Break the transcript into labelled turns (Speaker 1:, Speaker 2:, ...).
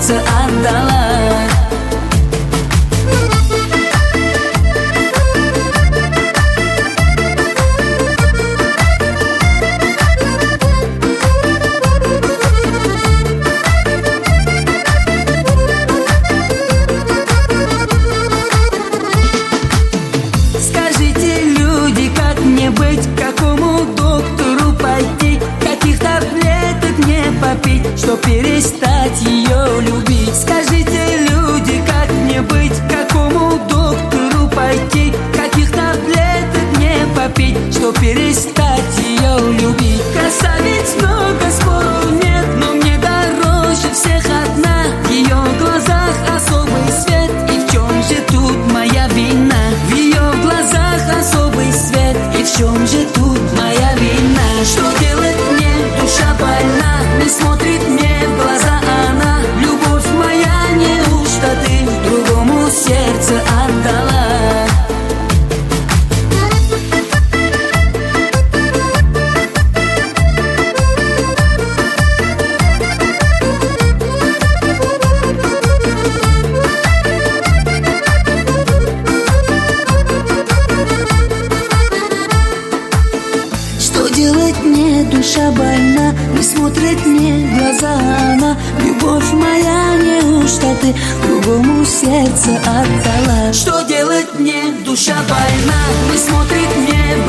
Speaker 1: сердце отдала.
Speaker 2: Быть, к какому доктору пойти, каких таблеток мне попить, чтоб перестать ее любить. Скажите, люди, как мне быть, к какому доктору пойти, каких таблеток мне попить, чтоб перестать ее любить. Красавиц много, спору нет, но мне дороже всех одна. В ее глазах особый свет, и в чем же тут моя вина? В ее глазах особый свет, и в чем же тут моя вина? Что делать мне? Душа больна, не смотрит мне в глаза она. Любовь моя, неужто ты другому сердце отдала? Делать мне, душа больна, не смотрит мне в глаза она. Любовь моя, неужто ты другому сердце отдала? Что делать мне, душа больна, не смотрит мне в